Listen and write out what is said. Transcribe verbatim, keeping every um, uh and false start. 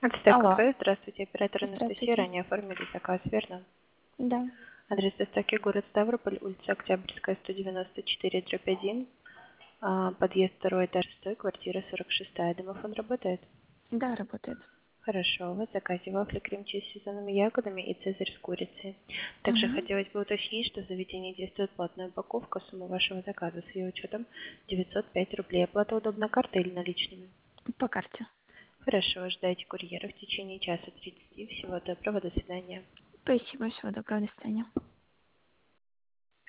Артстек Алло. кафе. Здравствуйте, оператор Анастасия. Здравствуйте. Ранее оформили заказ, верно? Да. Адрес доставки город Ставрополь, улица Октябрьская, сто девяносто четыре, дробь один. А, Подъезд второй этаж, стой, квартира сорок шестая. Домофон работает? Да, работает. Хорошо. У вас в заказе вафли крем-чиз с сезонными ягодами и цезарь с курицей. Также Угу. хотелось бы уточнить, что в заведении действует платная упаковка. Сумма вашего заказа с ее учетом девятьсот пять рублей. Оплата удобна картой или наличными? По карте. Хорошо. Ждайте курьера в течение часа тридцати. Всего доброго. До свидания. Спасибо, всего доброго, до свидания.